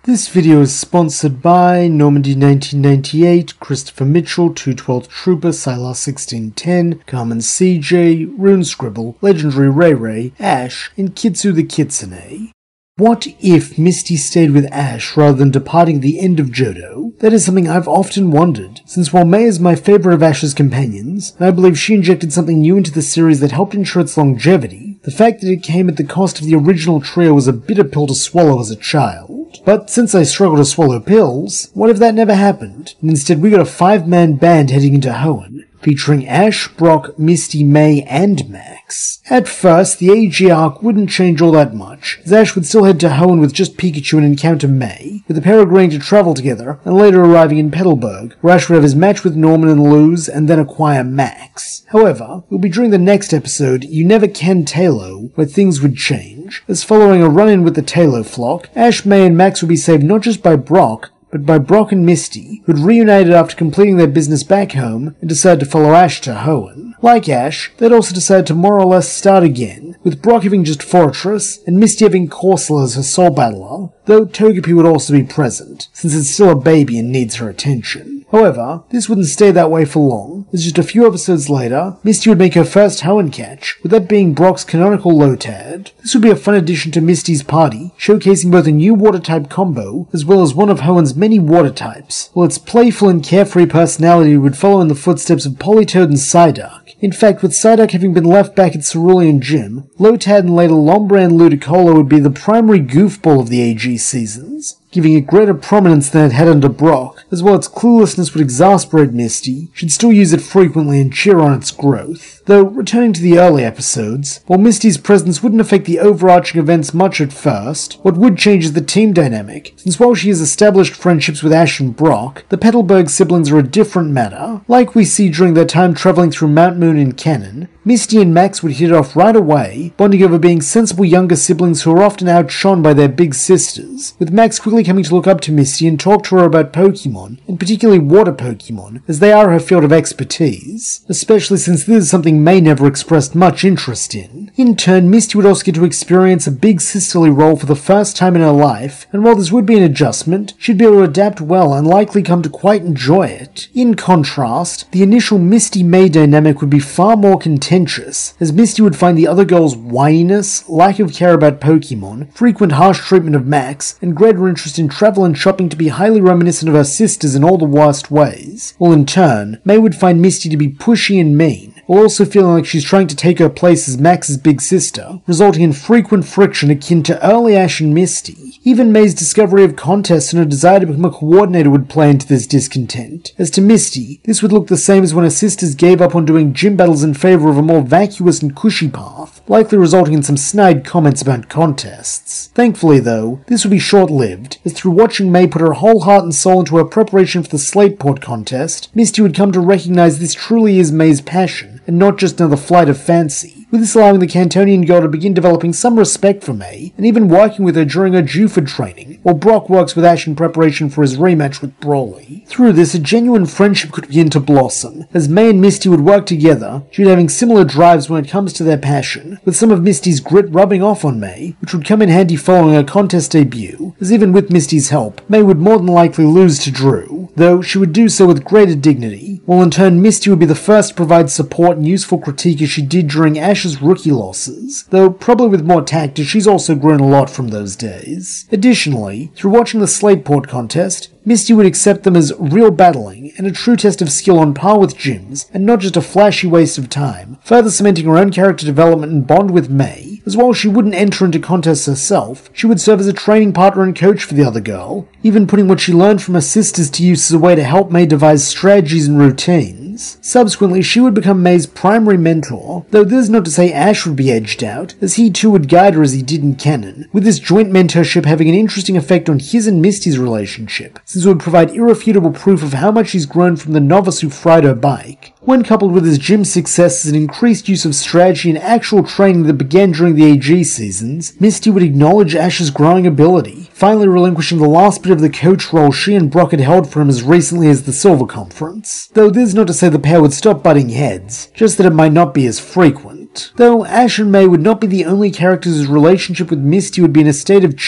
This video is sponsored by Normandy 1998, Christopher Mitchell, 212th Trooper, Sylar 1610, Carmen CJ, Rune Scribble, Legendary Ray Ray, Ash, and Kitsu the Kitsune. What if Misty stayed with Ash rather than departing at the end of Johto? That is something I've often wondered, since while May is my favourite of Ash's companions, and I believe she injected something new into the series that helped ensure its longevity, the fact that it came at the cost of the original trio was a bitter pill to swallow as a child. But since I struggle to swallow pills, what if that never happened, and instead we got a 5-man band heading into Hoenn, featuring Ash, Brock, Misty, May, and Max. At first, the AG arc wouldn't change all that much, as Ash would still head to Hoenn with just Pikachu and encounter May, with the pair agreeing to travel together, and later arriving in Petalburg, where Ash would have his match with Norman and lose, and then acquire Max. However, it will be during the next episode, You Never Can Tailo, where things would change, as following a run-in with the Tailo flock, Ash, May, and Max would be saved not just by Brock, but by Brock and Misty, who'd reunited after completing their business back home and decided to follow Ash to Hoenn. Like Ash, they'd also decided to more or less start again, with Brock having just Fortress and Misty having Corsola as her sole battler, though Togepi would also be present, since it's still a baby and needs her attention. However, this wouldn't stay that way for long, as just a few episodes later, Misty would make her first Hoenn catch, with that being Brock's canonical Lotad. This would be a fun addition to Misty's party, showcasing both a new water-type combo, as well as one of Hoenn's many water types, while its playful and carefree personality would follow in the footsteps of Politoed and Psyduck. In fact, with Psyduck having been left back at Cerulean Gym, Lotad and later Lombre and Ludicolo would be the primary goofball of the AG seasons, giving it greater prominence than it had under Brock, as well its cluelessness would exasperate Misty. She'd still use it frequently and cheer on its growth. Though, returning to the early episodes, while Misty's presence wouldn't affect the overarching events much at first, what would change is the team dynamic, since while she has established friendships with Ash and Brock, the Petalburg siblings are a different matter. Like we see during their time travelling through Mount Moon in canon, Misty and Max would hit it off right away, bonding over being sensible younger siblings who are often outshone by their big sisters, with Max quickly coming to look up to Misty and talk to her about Pokemon, and particularly water Pokemon, as they are her field of expertise, especially since this is something May never expressed much interest in. In turn, Misty would also get to experience a big sisterly role for the first time in her life, and while this would be an adjustment, she'd be able to adapt well and likely come to quite enjoy it. In contrast, the initial Misty-May dynamic would be far more contentious, as Misty would find the other girls' whininess, lack of care about Pokemon, frequent harsh treatment of Max, and greater interest in travel and shopping to be highly reminiscent of her sisters in all the worst ways, while in turn, May would find Misty to be pushy and mean, while also feeling like she's trying to take her place as Max's big sister, resulting in frequent friction akin to early Ash and Misty. Even May's discovery of contests and her desire to become a coordinator would play into this discontent. As to Misty, this would look the same as when her sisters gave up on doing gym battles in favour of a more vacuous and cushy path, likely resulting in some snide comments about contests. Thankfully though, this would be short-lived, as through watching May put her whole heart and soul into her preparation for the Slateport contest, Misty would come to recognise this truly is May's passion, and not just another flight of fancy, with this allowing the Cantonian girl to begin developing some respect for May, and even working with her during her Juford training, while Brock works with Ash in preparation for his rematch with Brawly. Through this, a genuine friendship could begin to blossom, as May and Misty would work together, due to having similar drives when it comes to their passion, with some of Misty's grit rubbing off on May, which would come in handy following her contest debut, as even with Misty's help, May would more than likely lose to Drew, though she would do so with greater dignity, while in turn Misty would be the first to provide support and useful critique as she did during Ash's rookie losses, though probably with more tact as she's also grown a lot from those days. Additionally, through watching the Slateport contest, Misty would accept them as real battling and a true test of skill on par with gyms, and not just a flashy waste of time, further cementing her own character development and bond with May, as while she wouldn't enter into contests herself, she would serve as a training partner and coach for the other girl, even putting what she learned from her sisters to use as a way to help May devise strategies and routines. Subsequently, she would become May's primary mentor, though this is not to say Ash would be edged out, as he too would guide her as he did in canon, with this joint mentorship having an interesting effect on his and Misty's relationship, since it would provide irrefutable proof of how much she's grown from the novice who fried her bike. When coupled with his gym successes and increased use of strategy and actual training that began during the AG seasons, Misty would acknowledge Ash's growing ability, finally relinquishing the last bit of the coach role she and Brock had held for him as recently as the Silver Conference. Though this is not to say the pair would stop butting heads, just that it might not be as frequent. Though Ash and May would not be the only characters whose relationship with Misty would be in a state of change,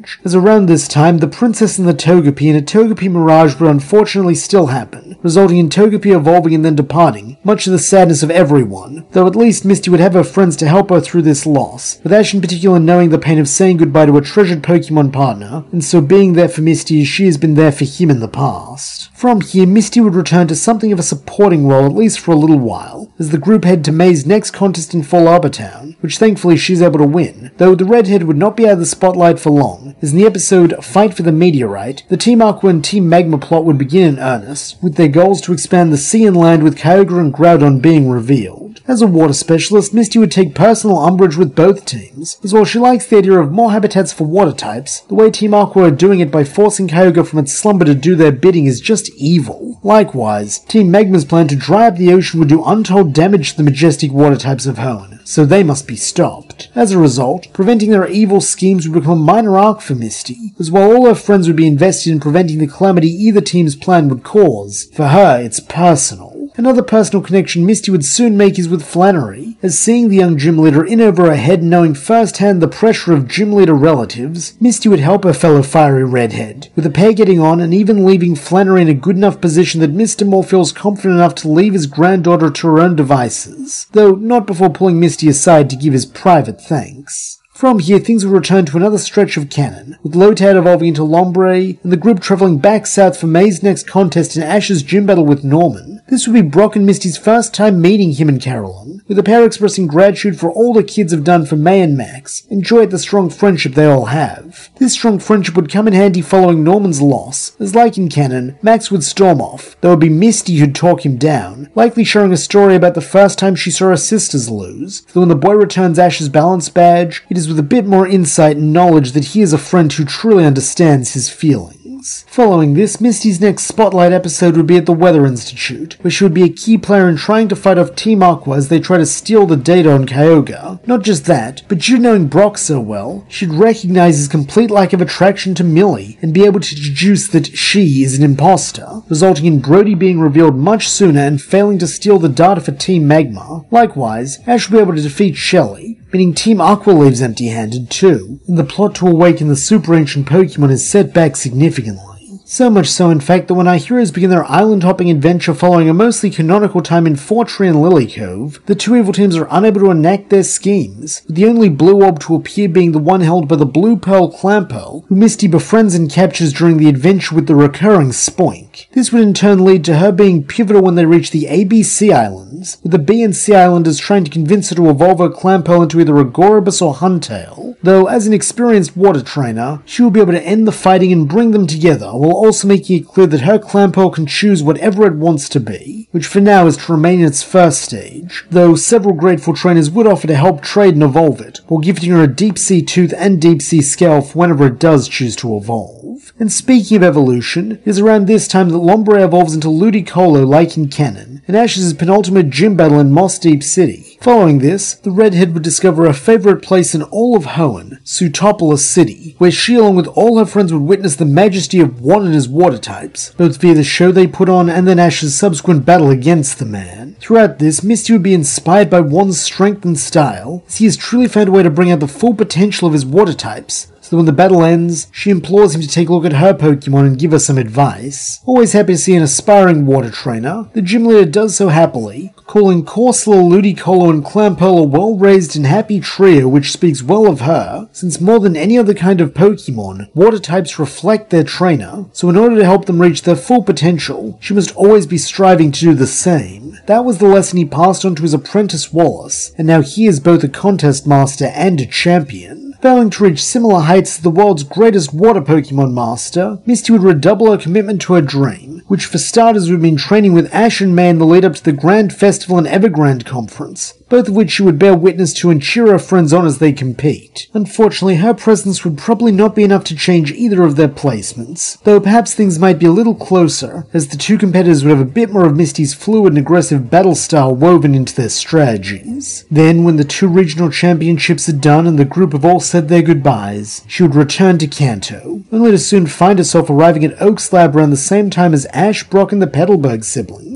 stage, as around this time the Princess and the Togepi and a Togepi Mirage would unfortunately still happen, resulting in Togepi evolving and then departing, much to the sadness of everyone, though at least Misty would have her friends to help her through this loss, with Ash in particular knowing the pain of saying goodbye to a treasured Pokemon partner, and so being there for Misty as she has been there for him in the past. From here, Misty would return to something of a supporting role at least for a little while, as the group head to May's next contest in Fall Arbor Town, which thankfully she's able to win, though the redhead would not be out of the spotlight for long, as in the episode Fight for the Meteorite, the Team Aqua and Team Magma plot would begin in earnest, with their goals to expand the sea and land with Kyogre and Groudon being revealed. As a water specialist, Misty would take personal umbrage with both teams, as while she likes the idea of more habitats for water types, the way Team Aqua are doing it by forcing Kyogre from its slumber to do their bidding is just evil. Likewise, Team Magma's plan to dry up the ocean would do untold damage to the majestic water types of Hoenn, so they must be stopped. As a result, preventing their evil schemes would become a minor arc for Misty, as while all her friends would be invested in preventing the calamity either team's plan would cause, for her it's personal. Another personal connection Misty would soon make is with Flannery, as seeing the young gym leader in over her head and knowing firsthand the pressure of gym leader relatives, Misty would help her fellow fiery redhead, with the pair getting on and even leaving Flannery in a good enough position that Mr. Moore feels confident enough to leave his granddaughter to her own devices, though not before pulling Misty aside to give his private thanks. From here, things will return to another stretch of canon, with Lotad evolving into Lombre, and the group travelling back south for May's next contest in Ash's gym battle with Norman. This would be Brock and Misty's first time meeting him and Carolyn, with the pair expressing gratitude for all the kids have done for May and Max, and joy at the strong friendship they all have. This strong friendship would come in handy following Norman's loss, as like in canon, Max would storm off, though it would be Misty who'd talk him down, likely sharing a story about the first time she saw her sisters lose, though when the boy returns Ash's balance badge, it is with a bit more insight and knowledge that he is a friend who truly understands his feelings. Following this, Misty's next spotlight episode would be at the Weather Institute, where she would be a key player in trying to fight off Team Aqua as they try to steal the data on Kyogre. Not just that, but due to knowing Brock so well, she'd recognize his complete lack of attraction to Millie and be able to deduce that she is an imposter, resulting in Brody being revealed much sooner and failing to steal the data for Team Magma. Likewise, Ash will be able to defeat Shelly, meaning Team Aqua leaves empty-handed too, and the plot to awaken the super ancient Pokemon is set back significantly. So much so, in fact, that when our heroes begin their island-hopping adventure following a mostly canonical time in Fortree and Lily Cove, the two evil teams are unable to enact their schemes, with the only blue orb to appear being the one held by the Blue Pearl Clamperl, who Misty befriends and captures during the adventure with the recurring Spoink. This would in turn lead to her being pivotal when they reach the ABC Islands, with the B and C Islanders trying to convince her to evolve her Clamperl into either a Gorobus or Huntail, though as an experienced water trainer, she will be able to end the fighting and bring them together, while also making it clear that her Clamperl can choose whatever it wants to be, which for now is to remain in its first stage, though several grateful trainers would offer to help trade and evolve it, while gifting her a Deep Sea Tooth and Deep Sea Scalp whenever it does choose to evolve. And speaking of evolution, it is around this time that Lombre evolves into Ludicolo like in canon, and Ash's penultimate gym battle in Moss Deep City. Following this, the redhead would discover her favourite place in all of Hoenn, Sutopolis City, where she along with all her friends would witness the majesty of one and his water types, both via the show they put on and then Ash's subsequent battle against the man. Throughout this, Misty would be inspired by Juan's strength and style, as he has truly found a way to bring out the full potential of his water types, so that when the battle ends, she implores him to take a look at her Pokemon and give her some advice. Always happy to see an aspiring water trainer, the gym leader does so happily, calling Corsola, Ludicolo, and Clamperl a well-raised and happy trio which speaks well of her, since more than any other kind of Pokemon, water types reflect their trainer, so in order to help them reach their full potential, she must always be striving to do the same. That was the lesson he passed on to his apprentice Wallace, and now he is both a contest master and a champion. Failing to reach similar heights to the world's greatest water Pokemon master, Misty would redouble her commitment to her dream, which for starters would have been training with Ash and May in the lead up to the Grand Festival and Evergrande Conference, both of which she would bear witness to and cheer her friends on as they compete. Unfortunately, her presence would probably not be enough to change either of their placements, though perhaps things might be a little closer, as the two competitors would have a bit more of Misty's fluid and aggressive battle style woven into their strategies. Then, when the two regional championships are done and the group have all said their goodbyes, she would return to Kanto, only to soon find herself arriving at Oak's lab around the same time as Ash, Brock, and the Petalburg siblings,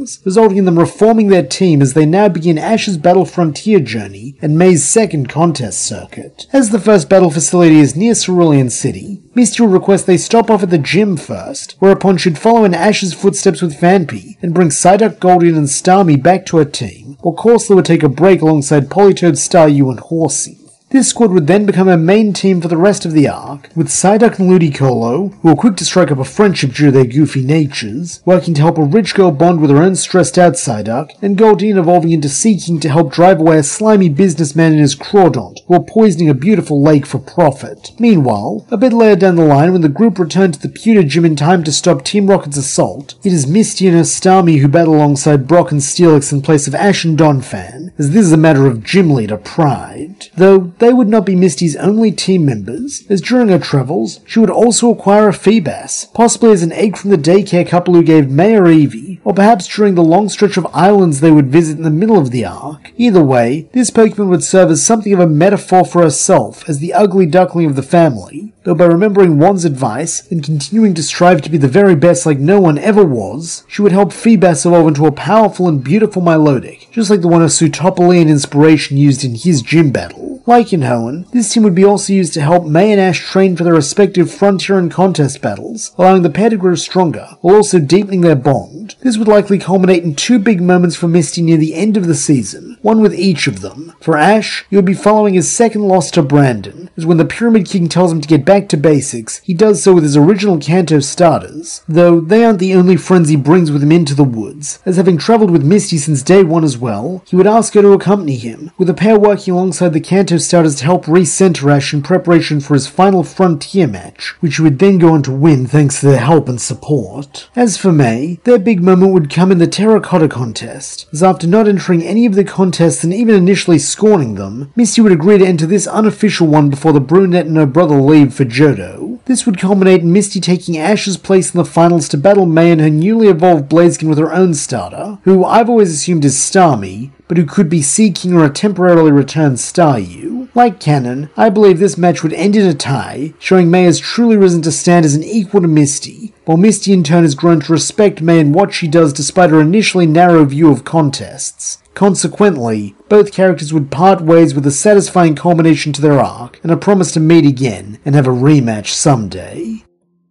siblings, resulting in them reforming their team as they now begin Ash's battle frontier journey and May's second contest circuit. As the first battle facility is near Cerulean City, Misty will request they stop off at the gym first, whereupon she'd follow in Ash's footsteps with Phanpy and bring Psyduck, Goldeen, and Starmie back to her team, while Corsola would take a break alongside Politoed, Staryu, and Horsey. This squad would then become her main team for the rest of the arc, with Psyduck and Ludicolo, who are quick to strike up a friendship due to their goofy natures, working to help a rich girl bond with her own stressed-out Psyduck, and Goldeen evolving into Seaking to help drive away a slimy businessman in his Crawdont, while poisoning a beautiful lake for profit. Meanwhile, a bit later down the line when the group return to the Pewter Gym in time to stop Team Rocket's assault, it is Misty and her Starmie who battle alongside Brock and Steelix in place of Ash and Donphan, as this is a matter of gym leader pride. Though, they would not be Misty's only team members, as during her travels, she would also acquire a Feebas, possibly as an egg from the daycare couple who gave Mayor Eevee, or perhaps during the long stretch of islands they would visit in the middle of the arc. Either way, this Pokemon would serve as something of a metaphor for herself as the ugly duckling of the family, though by remembering Juan's advice and continuing to strive to be the very best like no one ever was, she would help Feebas evolve into a powerful and beautiful Milotic, just like the one of Sootopoly and Inspiration used in his gym battle. Like in Hoenn, this team would be also used to help May and Ash train for their respective frontier and contest battles, allowing the pair to grow stronger, while also deepening their bond. This would likely culminate in two big moments for Misty near the end of the season, one with each of them. For Ash, he would be following his second loss to Brandon, as when the Pyramid King tells him to get back to basics, he does so with his original Kanto starters, though they aren't the only friends he brings with him into the woods, as having travelled with Misty since day one as well, he would ask her to accompany him, with the pair working alongside the Kanto starters to help recenter Ash in preparation for his final Frontier match, which he would then go on to win thanks to their help and support. As for May, their big moment would come in the Terracotta contest, as after not entering any of the contests and even initially scorning them, Misty would agree to enter this unofficial one before the brunette and her brother leave for Johto. This would culminate in Misty taking Ash's place in the finals to battle May and her newly evolved Blaziken with her own starter, who I've always assumed is Starmie, but who could be Seaking or a temporarily returned Staryu. Like canon, I believe this match would end in a tie, showing May has truly risen to stand as an equal to Misty, while Misty in turn has grown to respect May and what she does despite her initially narrow view of contests. Consequently, both characters would part ways with a satisfying culmination to their arc, and a promise to meet again and have a rematch someday.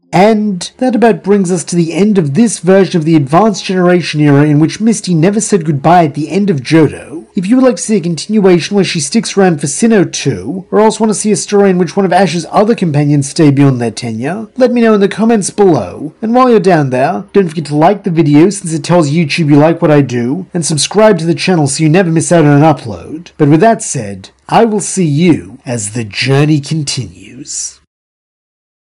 And that about brings us to the end of this version of the Advanced Generation era in which Misty never said goodbye at the end of Johto. If you would like to see a continuation where she sticks around for Sinnoh 2, or else want to see a story in which one of Ash's other companions stay beyond their tenure, let me know in the comments below. And while you're down there, don't forget to like the video since it tells YouTube you like what I do, and subscribe to the channel so you never miss out on an upload. But with that said, I will see you as the journey continues.